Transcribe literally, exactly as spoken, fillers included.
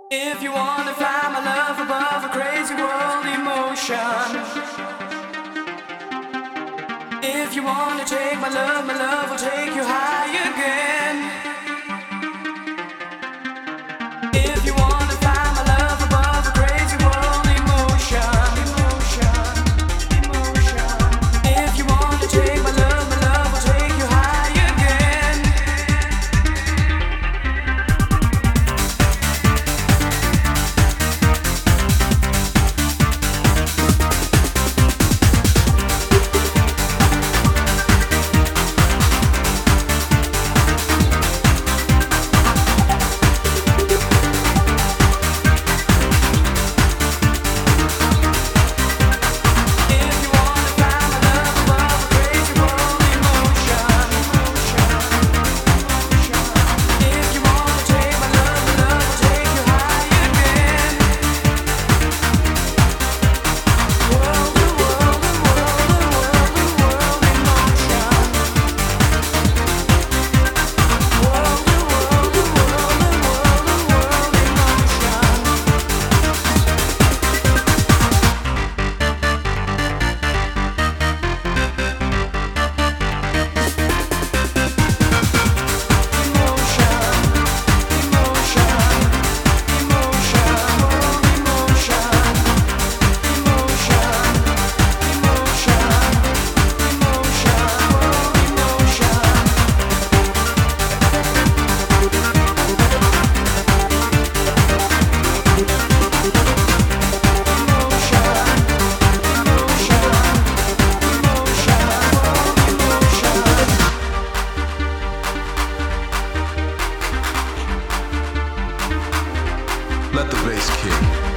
If you wanna fly my love above a crazy world emotion, if you wanna take my love, my love will take you high again. If you wanna fly my love above a crazy world emotion, emotion, emotion. If you wanna take my love, my love will take you high again. Let the bass kick.